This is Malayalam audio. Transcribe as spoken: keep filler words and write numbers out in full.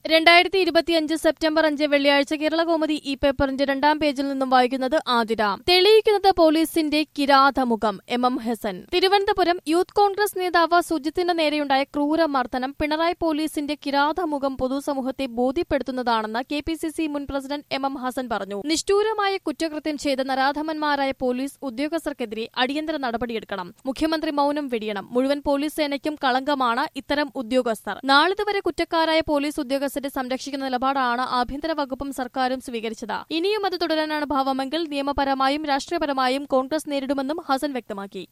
രണ്ടായിരത്തി ഇരുപത്തിയഞ്ച് സെപ്റ്റംബർ അഞ്ച് വെള്ളിയാഴ്ച കേരളകൗമുദി ഈ പേപ്പറിന്റെ രണ്ടാം പേജിൽ നിന്നും വായിക്കുന്നത് ആതിര. തെളിയിക്കുന്നത് പോലീസിന്റെ കിരാതമുഖം. M M Hassan. Thiruvananthapuram. Youth Congress നേതാവ് സുജിത്തിന് നേരെയുണ്ടായ ക്രൂരമർദ്ദനം പിണറായി പോലീസിന്റെ കിരാതമുഖം പൊതുസമൂഹത്തെ ബോധ്യപ്പെടുത്തുന്നതാണെന്ന് കെ പി സി സി മുൻ പ്രസിഡന്റ് എം എം ഹസൻ പറഞ്ഞു. നിഷ്ഠൂരമായ കുറ്റകൃത്യം ചെയ്ത നരാധമന്മാരായ പോലീസ് ഉദ്യോഗസ്ഥർക്കെതിരെ അടിയന്തര നടപടിയെടുക്കണം. മുഖ്യമന്ത്രി മൌനം വെടിയണം. മുഴുവൻ പോലീസ് സേനയ്ക്കും കളങ്കമാണ് ഇത്തരം ഉദ്യോഗസ്ഥർ. നാളിതുവരെ കുറ്റക്കാരായ പോലീസ് ഉദ്യോഗസ്ഥരെ സംരക്ഷിക്കുന്ന നിലപാടാണ് ആഭ്യന്തര വകുപ്പും സർക്കാരും സ്വീകരിച്ചത്. ഇനിയും അത് തുടരാനാണ് ഭാവമെങ്കിൽ നിയമപരമായും രാഷ്ട്രീയപരമായും കോൺഗ്രസ് നേരിടുമെന്നും ഹസൻ വ്യക്തമാക്കി.